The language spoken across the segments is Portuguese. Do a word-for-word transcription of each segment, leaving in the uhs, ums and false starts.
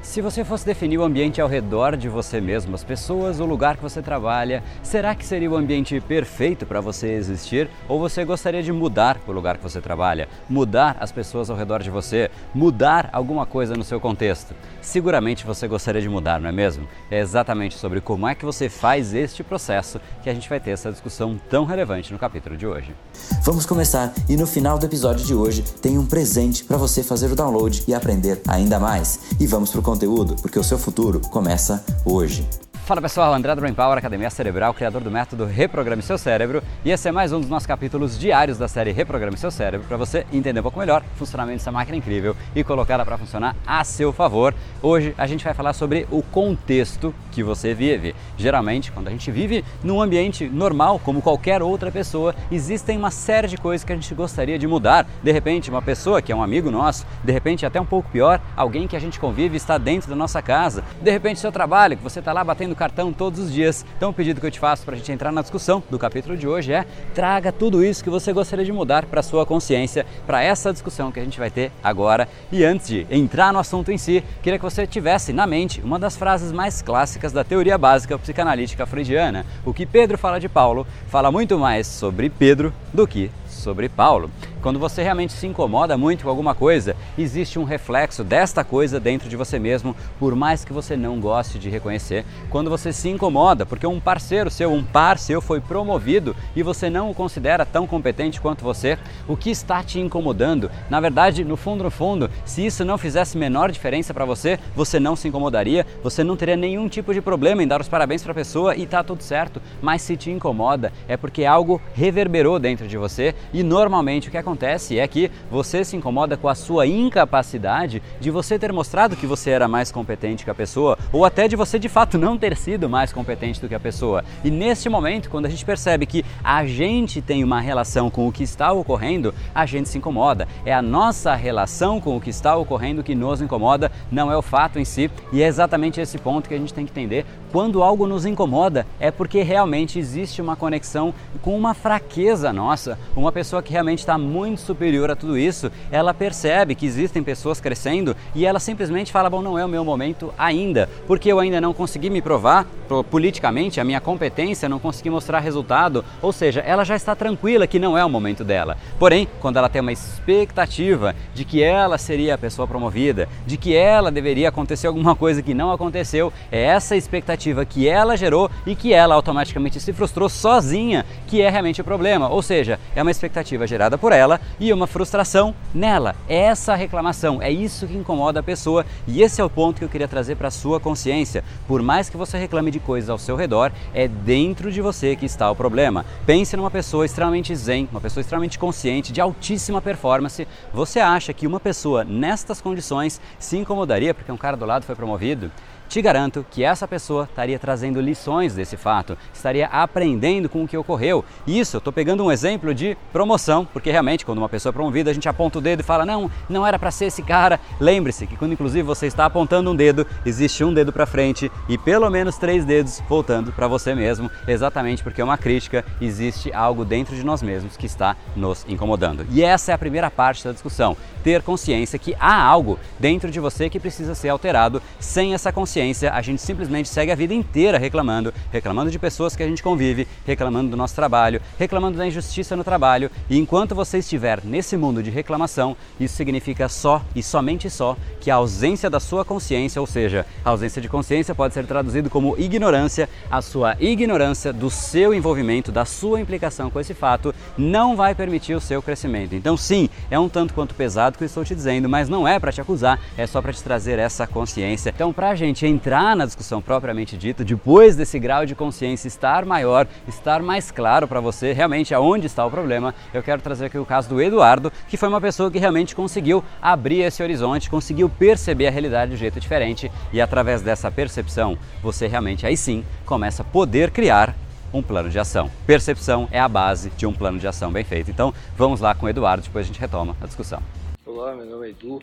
Se você fosse definir o ambiente ao redor de você mesmo, as pessoas, o lugar que você trabalha, será que seria o ambiente perfeito para você existir? Ou você gostaria de mudar o lugar que você trabalha, mudar as pessoas ao redor de você, mudar alguma coisa no seu contexto? Seguramente você gostaria de mudar, não é mesmo? É exatamente sobre como é que você faz este processo que a gente vai ter essa discussão tão relevante no capítulo de hoje. Vamos começar e no final do episódio de hoje tem um presente para você fazer o download e aprender ainda mais. E vamos pro conteúdo, porque o seu futuro começa hoje. Fala pessoal, André do Brain Power, Academia Cerebral, criador do método Reprograme Seu Cérebro, e esse é mais um dos nossos capítulos diários da série Reprograme Seu Cérebro, para você entender um pouco melhor o funcionamento dessa máquina incrível e colocá-la para funcionar a seu favor. Hoje a gente vai falar sobre o contexto que você vive. Geralmente, quando a gente vive num ambiente normal, como qualquer outra pessoa, existem uma série de coisas que a gente gostaria de mudar. De repente, uma pessoa que é um amigo nosso, de repente até um pouco pior, alguém que a gente convive está dentro da nossa casa, de repente seu trabalho, que você está lá batendo cartão todos os dias. Então o pedido que eu te faço para a gente entrar na discussão do capítulo de hoje é: traga tudo isso que você gostaria de mudar para a sua consciência, para essa discussão que a gente vai ter agora. E antes de entrar no assunto em si, queria que você tivesse na mente uma das frases mais clássicas da teoria básica psicanalítica freudiana. O que Pedro fala de Paulo fala muito mais sobre Pedro do que sobre Paulo. Quando você realmente se incomoda muito com alguma coisa, existe um reflexo desta coisa dentro de você mesmo, por mais que você não goste de reconhecer. Quando você se incomoda porque um parceiro seu, um par seu foi promovido e você não o considera tão competente quanto você, o que está te incomodando? Na verdade, no fundo, no fundo, se isso não fizesse menor diferença para você, você não se incomodaria, você não teria nenhum tipo de problema em dar os parabéns para a pessoa e tá tudo certo. Mas se te incomoda, é porque algo reverberou dentro de você e normalmente o que acontece Acontece é que você se incomoda com a sua incapacidade de você ter mostrado que você era mais competente que a pessoa, ou até de você de fato não ter sido mais competente do que a pessoa. E neste momento, quando a gente percebe que a gente tem uma relação com o que está ocorrendo, a gente se incomoda. É a nossa relação com o que está ocorrendo que nos incomoda, não é o fato em si. E é exatamente esse ponto que a gente tem que entender. Quando algo nos incomoda, é porque realmente existe uma conexão com uma fraqueza nossa, uma pessoa que realmente está muito muito superior a tudo isso, ela percebe que existem pessoas crescendo e ela simplesmente fala: bom, não é o meu momento ainda, porque eu ainda não consegui me provar politicamente a minha competência, não consegui mostrar resultado, ou seja, ela já está tranquila que não é o momento dela. Porém, quando ela tem uma expectativa de que ela seria a pessoa promovida, de que ela deveria acontecer alguma coisa que não aconteceu, é essa expectativa que ela gerou e que ela automaticamente se frustrou sozinha que é realmente o problema, ou seja, é uma expectativa gerada por ela e uma frustração nela. É essa reclamação, é isso que incomoda a pessoa, e esse é o ponto que eu queria trazer para a sua consciência. Por mais que você reclame de coisas ao seu redor, é dentro de você que está o problema. Pense numa pessoa extremamente zen, uma pessoa extremamente consciente, de altíssima performance. Você acha que uma pessoa nestas condições se incomodaria porque um cara do lado foi promovido? Te garanto que essa pessoa estaria trazendo lições desse fato, estaria aprendendo com o que ocorreu. Isso, eu estou pegando um exemplo de promoção, porque realmente quando uma pessoa é promovida a gente aponta o dedo e fala: não, não era para ser esse cara. Lembre-se que quando inclusive você está apontando um dedo, existe um dedo para frente e pelo menos três dedos voltando para você mesmo, exatamente porque é uma crítica, existe algo dentro de nós mesmos que está nos incomodando. E essa é a primeira parte da discussão, ter consciência que há algo dentro de você que precisa ser alterado. Sem essa consciência, a gente simplesmente segue a vida inteira reclamando, reclamando de pessoas que a gente convive, reclamando do nosso trabalho, reclamando da injustiça no trabalho, e enquanto você estiver nesse mundo de reclamação, isso significa só e somente só que a ausência da sua consciência, ou seja, a ausência de consciência pode ser traduzido como ignorância, a sua ignorância do seu envolvimento, da sua implicação com esse fato, não vai permitir o seu crescimento. Então sim, é um tanto quanto pesado que eu estou te dizendo, mas não é para te acusar, é só para te trazer essa consciência. Então, para a gente entrar na discussão propriamente dita, depois desse grau de consciência estar maior, estar mais claro para você realmente aonde está o problema, eu quero trazer aqui o caso do Eduardo, que foi uma pessoa que realmente conseguiu abrir esse horizonte, conseguiu perceber a realidade de um jeito diferente, e através dessa percepção, você realmente aí sim começa a poder criar um plano de ação. Percepção é a base de um plano de ação bem feito. Então vamos lá com o Eduardo, depois a gente retoma a discussão. Olá, meu nome é Edu,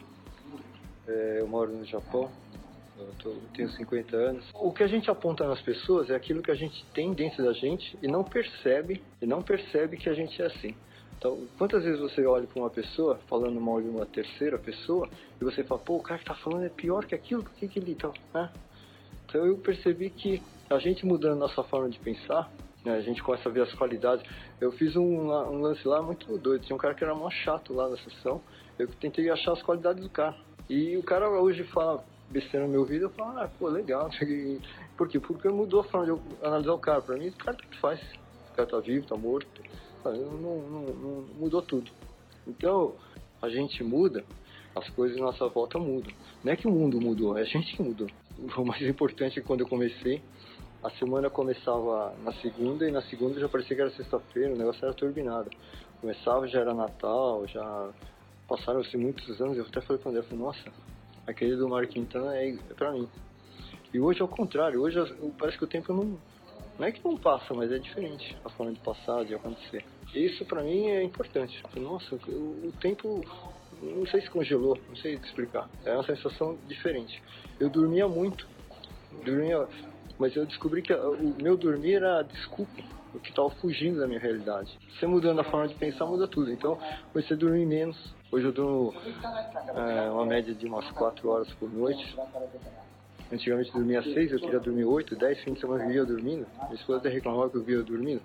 eu moro no Japão. Eu tô, tenho cinquenta anos. O que a gente aponta nas pessoas é aquilo que a gente tem dentro da gente e não percebe, e não percebe que a gente é assim. Então, quantas vezes você olha para uma pessoa falando mal de uma terceira pessoa e você fala, pô, o cara que tá falando é pior que aquilo, por que que ele tá, né? Então eu percebi que a gente mudando nossa forma de pensar, né, a gente começa a ver as qualidades. Eu fiz um, um lance lá muito doido, tinha um cara que era mó chato lá na sessão, eu tentei achar as qualidades do cara. E o cara hoje fala besteira no meu ouvido, eu falo, ah, pô, legal. Por quê? Porque mudou a forma de eu analisar o cara. Pra mim, o cara tanto faz. O cara tá vivo, tá morto. Não, não, não, mudou tudo. Então, a gente muda, as coisas à nossa volta mudam. Não é que o mundo mudou, é a gente que mudou. O mais importante é que quando eu comecei, a semana começava na segunda e na segunda já parecia que era sexta-feira, o negócio era turbinado. Começava, já era Natal, já passaram-se muitos anos, eu até falei pra André, falei, nossa, aquele do Mário Quintana é, é pra mim. E hoje é o contrário, hoje eu, parece que o tempo não, não é que não passa, mas é diferente a forma de passar, de acontecer. Isso pra mim é importante. Nossa, o, o tempo, não sei se congelou, não sei explicar, é uma sensação diferente. Eu dormia muito, dormia, mas eu descobri que o meu dormir era a desculpa, o que estava fugindo da minha realidade. Você mudando a forma de pensar, muda tudo. Então, comecei a dormir menos. Hoje eu durmo é, uma média de umas quatro horas por noite. Antigamente eu dormia seis, eu queria dormir oito, dez, fim de semana eu vivia dormindo. Minha esposa até reclamava que eu vivia dormindo.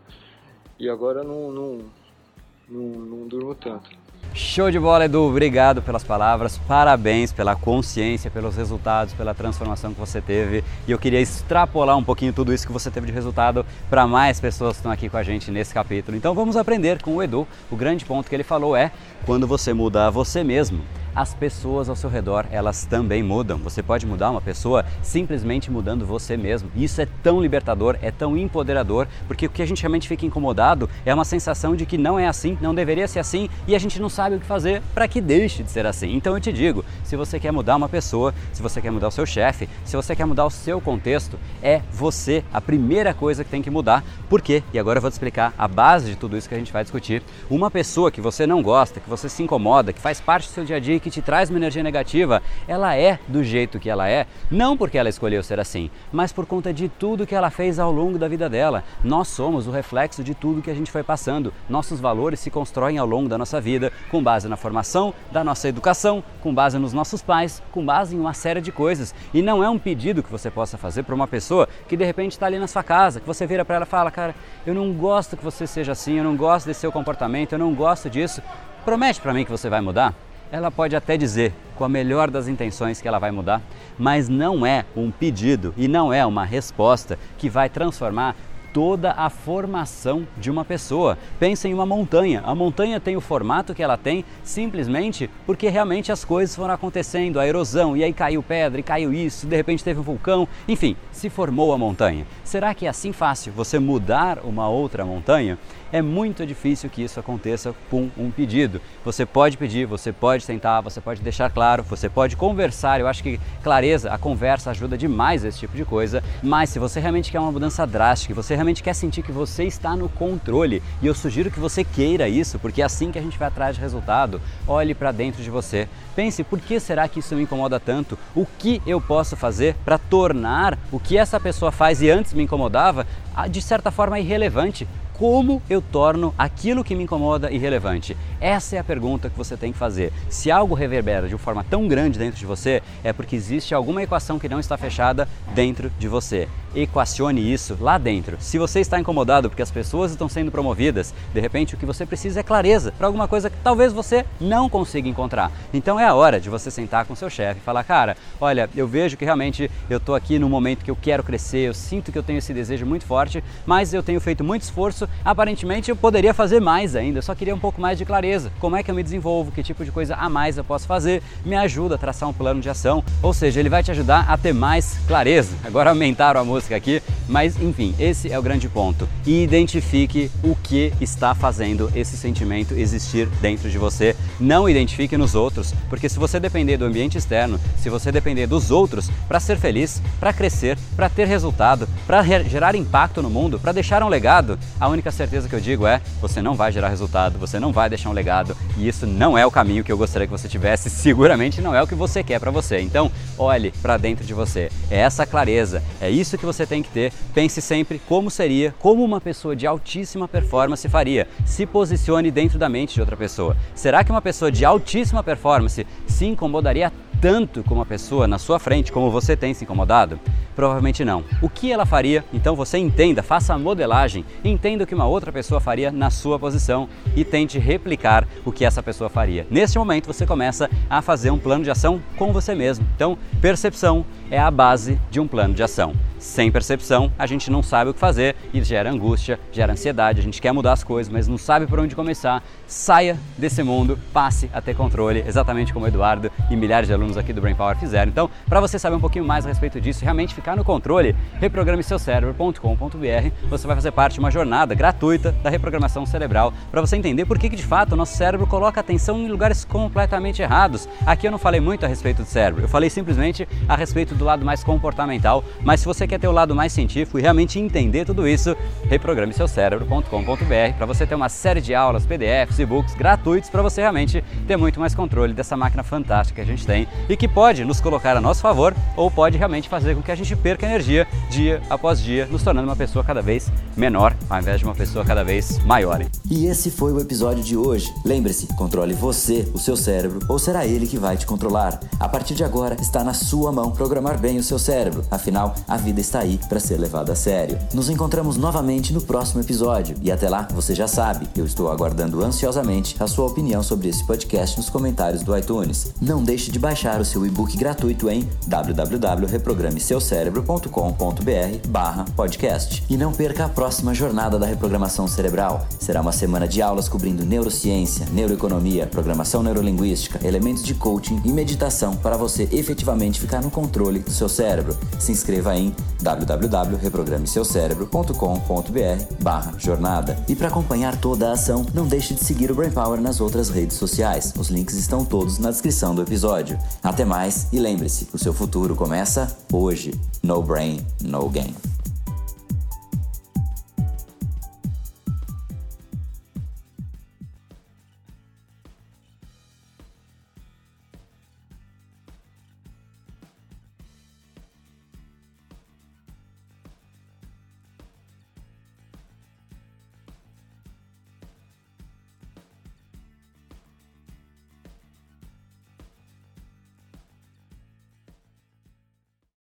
E agora não, não, não, não durmo tanto. Show de bola, Edu, obrigado pelas palavras, parabéns pela consciência, pelos resultados, pela transformação que você teve, e eu queria extrapolar um pouquinho tudo isso que você teve de resultado para mais pessoas que estão aqui com a gente nesse capítulo. Então vamos aprender com o Edu. O grande ponto que ele falou é, quando você muda você mesmo, as pessoas ao seu redor, elas também mudam. Você pode mudar uma pessoa simplesmente mudando você mesmo. Isso é tão libertador, é tão empoderador, porque o que a gente realmente fica incomodado é uma sensação de que não é assim, não deveria ser assim, e a gente não sabe o que fazer para que deixe de ser assim. Então eu te digo, se você quer mudar uma pessoa, se você quer mudar o seu chefe, se você quer mudar o seu contexto, é você a primeira coisa que tem que mudar. Por quê? E agora eu vou te explicar a base de tudo isso que a gente vai discutir. Uma pessoa que você não gosta, que você se incomoda, que faz parte do seu dia a dia, que te traz uma energia negativa, ela é do jeito que ela é, não porque ela escolheu ser assim, mas por conta de tudo que ela fez ao longo da vida dela. Nós somos o reflexo de tudo que a gente foi passando. Nossos valores se constroem ao longo da nossa vida, com base na formação, da nossa educação, com base nos nossos pais, com base em uma série de coisas. E não é um pedido que você possa fazer para uma pessoa que de repente está ali na sua casa, que você vira para ela e fala, cara, eu não gosto que você seja assim, eu não gosto desse seu comportamento, eu não gosto disso. Promete para mim que você vai mudar? Ela pode até dizer, com a melhor das intenções, que ela vai mudar, mas não é um pedido e não é uma resposta que vai transformar toda a formação de uma pessoa. Pensa em uma montanha. A montanha tem o formato que ela tem simplesmente porque realmente as coisas foram acontecendo, a erosão, e aí caiu pedra, e caiu isso, de repente teve um vulcão, enfim, se formou a montanha. Será que é assim fácil você mudar uma outra montanha? É muito difícil que isso aconteça com um pedido. Você pode pedir, você pode tentar, você pode deixar claro, você pode conversar. Eu acho que clareza, a conversa ajuda demais esse tipo de coisa. Mas se você realmente quer uma mudança drástica, você realmente quer sentir que você está no controle, e eu sugiro que você queira isso, porque é assim que a gente vai atrás de resultado. Olhe para dentro de você. Pense, por que será que isso me incomoda tanto? O que eu posso fazer para tornar o que essa pessoa faz e antes me incomodava, de certa forma, irrelevante? Como eu torno aquilo que me incomoda irrelevante? Essa é a pergunta que você tem que fazer. Se algo reverbera de uma forma tão grande dentro de você, é porque existe alguma equação que não está fechada dentro de você. Equacione isso lá dentro. Se você está incomodado porque as pessoas estão sendo promovidas, de repente o que você precisa é clareza para alguma coisa que talvez você não consiga encontrar. Então é a hora de você sentar com seu chefe e falar, cara, olha, eu vejo que realmente eu estou aqui no momento que eu quero crescer, eu sinto que eu tenho esse desejo muito forte, mas eu tenho feito muito esforço, aparentemente eu poderia fazer mais ainda, eu só queria um pouco mais de clareza. Como é que eu me desenvolvo? Que tipo de coisa a mais eu posso fazer? Me ajuda a traçar um plano de ação. Ou seja, ele vai te ajudar a ter mais clareza. Agora aumentaram a música aqui, mas enfim, esse é o grande ponto. E identifique o que está fazendo esse sentimento existir dentro de você. Não identifique nos outros, porque se você depender do ambiente externo, se você depender dos outros para ser feliz, para crescer, para ter resultado, para gerar impacto no mundo, para deixar um legado, a única certeza que eu digo é, você não vai gerar resultado, você não vai deixar um legado, e isso não é o caminho que eu gostaria que você tivesse, seguramente não é o que você quer para você. Então, olhe para dentro de você. É essa clareza clareza. É isso que você tem que ter. Pense sempre como seria, como uma pessoa de altíssima performance faria. Se posicione dentro da mente de outra pessoa. Será que uma pessoa de altíssima performance se incomodaria tanto com uma pessoa na sua frente como você tem se incomodado? Provavelmente não. O que ela faria? Então você entenda, faça a modelagem, entenda o que uma outra pessoa faria na sua posição e tente replicar o que essa pessoa faria. Neste momento você começa a fazer um plano de ação com você mesmo. Então, percepção é a base de um plano de ação. Sem percepção, a gente não sabe o que fazer e gera angústia, gera ansiedade, a gente quer mudar as coisas, mas não sabe por onde começar. Saia desse mundo, passe a ter controle, exatamente como o Eduardo e milhares de alunos aqui do Brain Power fizeram. Então, para você saber um pouquinho mais a respeito disso, realmente ficar no controle, reprograme seu cérebro ponto com ponto b r, você vai fazer parte de uma jornada gratuita da reprogramação cerebral para você entender por que, que de fato o nosso cérebro coloca atenção em lugares completamente errados. Aqui eu não falei muito a respeito do cérebro, eu falei simplesmente a respeito do lado mais comportamental, mas se você quer ter o lado mais científico e realmente entender tudo isso, reprograme seu cérebro ponto com ponto b r para você ter uma série de aulas, P D Fs, e-books gratuitos para você realmente ter muito mais controle dessa máquina fantástica que a gente tem e que pode nos colocar a nosso favor ou pode realmente fazer com que a gente perca energia dia após dia, nos tornando uma pessoa cada vez menor ao invés de uma pessoa cada vez maior. E esse foi o episódio de hoje. Lembre-se, controle você, o seu cérebro, ou será ele que vai te controlar? A partir de agora está na sua mão programar bem o seu cérebro. Afinal, a vida está aí para ser levada a sério. Nos encontramos novamente no próximo episódio e até lá, você já sabe, eu estou aguardando ansiosamente a sua opinião sobre esse podcast nos comentários do iTunes. Não deixe de baixar o seu e-book gratuito em w w w ponto reprograme seu cérebro ponto com ponto b r barra podcast. E não perca a próxima jornada da reprogramação cerebral. Será uma semana de aulas cobrindo neurociência, neuroeconomia, programação neurolinguística, elementos de coaching e meditação para você efetivamente ficar no controle do seu cérebro. Se inscreva em w w w ponto reprograme seu cérebro ponto com ponto b r barra jornada. E para acompanhar toda a ação, não deixe de seguir o Brain Power nas outras redes sociais. Os links estão todos na descrição do episódio. Até mais e lembre-se, o seu futuro começa hoje. No brain, no game.